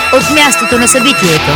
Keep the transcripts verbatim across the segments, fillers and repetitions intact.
от мястото на събитието.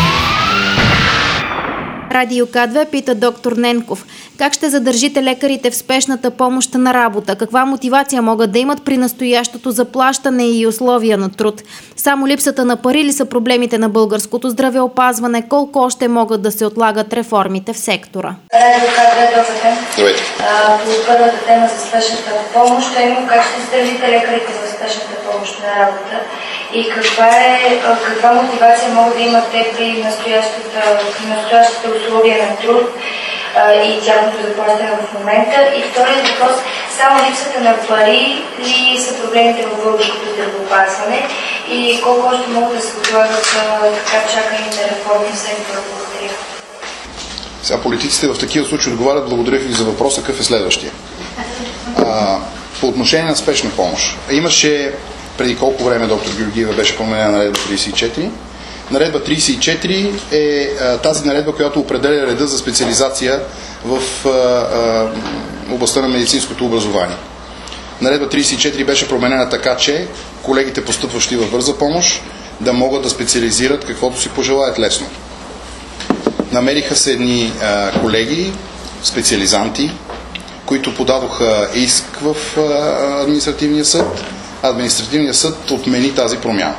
Радио К две пита доктор Ненков. Как ще задържите лекарите в спешната помощ на работа? Каква мотивация могат да имат при настоящото заплащане и условия на труд? Само липсата на пари ли са проблемите на българското здравеопазване? Колко още могат да се отлагат реформите в сектора? Радио К две, добър ден. Здравейте. По първата тема за спешната помощ, а именно как ще задържите лекарите в спешната помощ на работа и каква, е, каква мотивация могат да имат те при настоящата, настоящите условия на труд а, и тяхното заплащане в момента. И вторият въпрос, само липсата на пари ли са проблемите в българското здравеопазване и колко още могат да се отлагат така чаканите реформи в сектора? Благодаря. Сега политиците в такива случаи отговарят. Благодаря ви за въпроса. Какъв е следващия? А, по отношение на спешна помощ. Имаше преди колко време, доктор Георгиева, беше променена наредба тридесет и четири. Наредба тридесет и четири е а, тази наредба, която определя реда за специализация в а, а, областта на медицинското образование. Наредба тридесет и четири беше променена така, че колегите, постъпващи в бърза помощ, да могат да специализират каквото си пожелаят лесно. Намериха се едни а, колеги, специализанти, които подадоха иск в а, административния съд. Административният съд отмени тази промяна.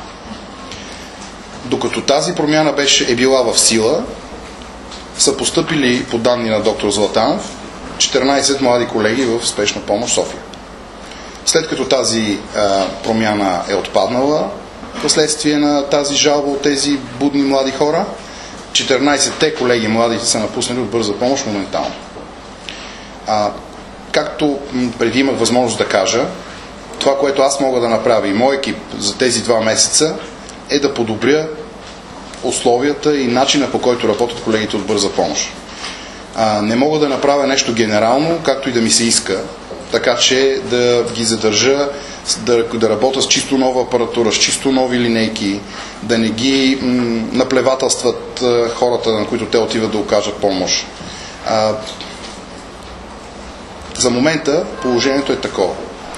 Докато тази промяна беше, е била в сила, са постъпили, по данни на доктор Златанов, четиринайсет млади колеги в спешна помощ в София. След като тази а, промяна е отпаднала, последствие на тази жалба от тези будни млади хора, четиринайсетте колеги млади са напуснали от бърза помощ моментално. А, както преди имах възможност да кажа, това, което аз мога да направя и мой екип за тези два месеца, е да подобря условията и начина, по който работят колегите от бърза помощ. А, не мога да направя нещо генерално, както и да ми се иска, така че да ги задържа, да, да работя с чисто нова апаратура, с чисто нови линейки, да не ги м- наплевателстват а, хората, на които те отиват да окажат помощ. А, за момента положението е такова.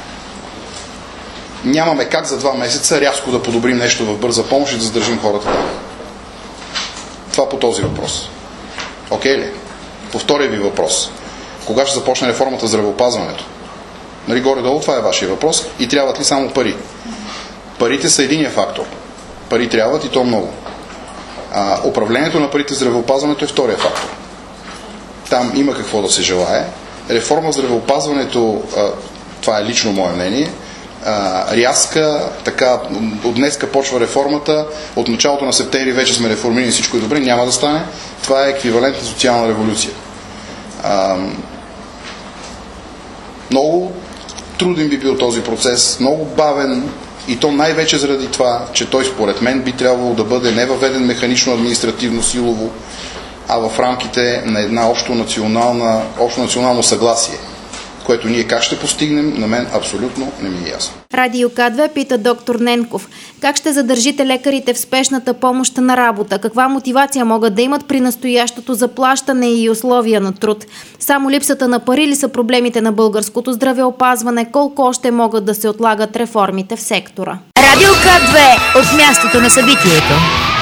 Нямаме как за два месеца рязко да подобрим нещо в бърза помощ и да задържим хората там. Това по този въпрос. Окей ли? По втория ви въпрос. Кога ще започне реформата в здравеопазването? Нали, горе-долу това е вашия въпрос. И трябват ли само пари? Парите са единия фактор. Пари трябват и то много. А, управлението на парите в здравеопазването е втория фактор. Там има какво да се желае. Реформа в здравеопазването, а, това е лично мое мнение, а, рязка, така, от днеска почва реформата, от началото на септември вече сме реформирани, всичко е добре, няма да стане. Това е еквивалент на социална революция. А, много труден би бил този процес, много бавен, и то най-вече заради това, че той според мен би трябвало да бъде не въведен механично, административно, силово, а в рамките на една общо национална, общо национално съгласие, което ние как ще постигнем, на мен абсолютно не ми е ясно. Радио К две пита доктор Ненков. Как ще задържите лекарите в спешната помощ на работа? Каква мотивация могат да имат при настоящото заплащане и условия на труд? Само липсата на пари ли са проблемите на българското здравеопазване? Колко още могат да се отлагат реформите в сектора? Радио К две от мястото на събитието.